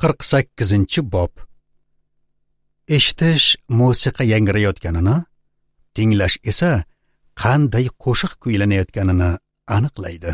48-bob. Eshitish musiqa yangrayotganini, tinglash esa qanday qo'shiq kuylanayotganini aniqlaydi.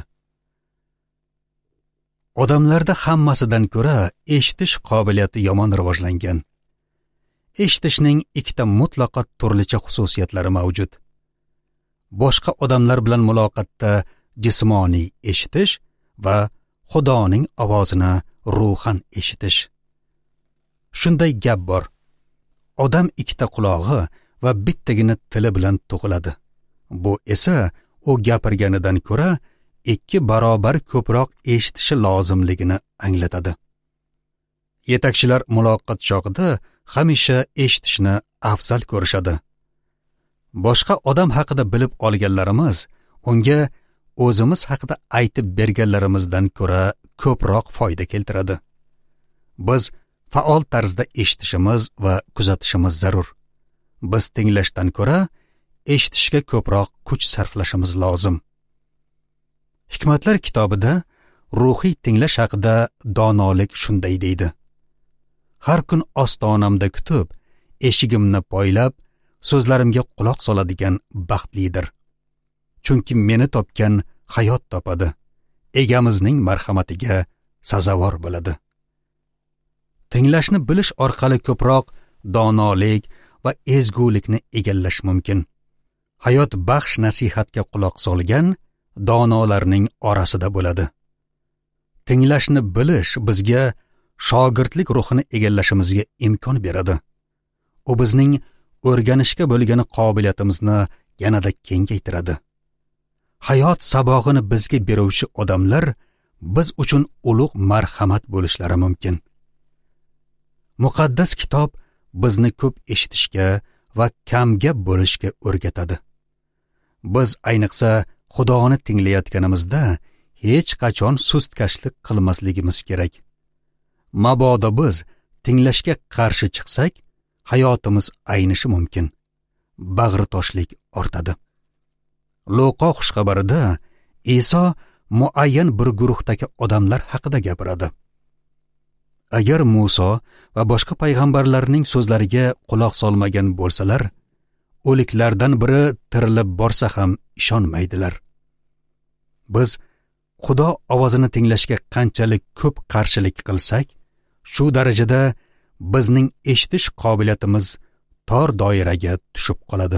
Odamlarda hammasidan ko'ra eshitish qobiliyati yomon rivojlangan. Eshitishning ikkita mutlaqo turlicha xususiyatlari mavjud. Boshqa odamlar bilan muloqotda jismoniy eshitish va Xudoning ovozini ruhan eshitish. Shunday gap bor. Odam ikkita qulog'i va bittagina tili bilan tug'iladi. Bu esa u gapirganidan ko'ra 2 barobar ko'proq eshitishi lozimligini anglatadi. Yetakchilar muloqot chog'ida hamisha eshitishni afzal ko'rishadi. Boshqa odam haqida bilib olganlarimiz unga o'zimiz haqida aytib berganlarimizdan ko'ra ko'proq foyda keltiradi. Biz faol tarzda eshitishimiz va kuzatishimiz zarur. Biz tinglashdan ko'ra eshitishga ko'proq kuch sarflashimiz lozim. Hikmatlar kitobida ruhiy tinglash haqida donolik shunday deydi. Har kun ostonamda kutib, eshigimni poylab, so'zlarimga quloq soladigan baxtlidir. Chunki meni topgan hayot topadi, egamizning marhamatiga sazovor bo'ladi. Tinglashni bilish orqali ko'proq donolik va ezgulikni egallash mumkin. Hayot baxsh nasihatga quloq solgan donolarning orasida bo'ladi. Tinglashni bilish bizga shogirdlik ruhini egallashimizga imkon beradi. U bizning o'rganishga bo'lgan qobiliyatimizni yanada kengaytiradi. Hayot sabog'ini bizga beruvchi odamlar biz uchun ulug' marhamat bo'lishlari mumkin. Muqaddas kitob bizni ko'p eshitishga va kam gap bo'lishga o'rgatadi. Biz ayniqsa Xudoni tinglayotganimizda hech qachon sustkashlik qilmasligimiz kerak. Mabodo biz tinglashga qarshi chiqsak, hayotimiz aynishi mumkin. Bag'ritoshlik ortadi. Luqo xushxabarida Iso muayyan bir guruhdagi odamlar haqida gapiradi. Agar Muso va boshqa payg'ambarlarning so'zlariga quloq solmagan bo'lsalar, o'liklardan biri tirilib borsa ham ishonmaydilar. Biz Xudo ovozini tinglashga qanchalik ko'p qarshilik qilsak, shu darajada bizning eshitish qobiliyatimiz tor doiraga tushib qoladi.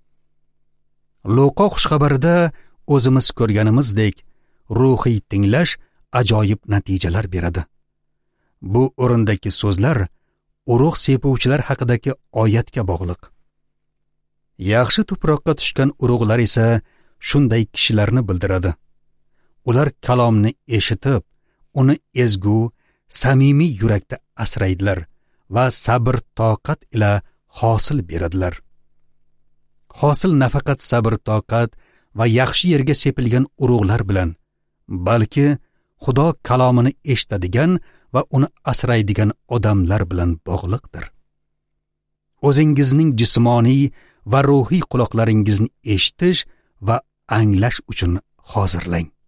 Luqo xushxabarida o'zimiz ko'rganimizdek, ruhiy tinglash ajoyib natijalar beradi. Bu o'rindagi so'zlar urug' sepuvchilar haqidagi oyatga bog'liq. Yaxshi tuproqqa tushgan urug'lar esa shunday kishilarni bildiradi. Ular kalomni eshitib, uni ezgu, samimiy yurakda asraydilar va sabr toqat ila hosil beradilar. Hosil nafaqat sabr toqat va yaxshi yerga sepilgan urug'lar bilan, balki Xudo kalomini eshitadigan va uni asraydigan odamlar bilan bog'liqdir. O'zingizning jismoniy va ruhiy quloqlaringizni eshitish va anglash uchun hozirlang.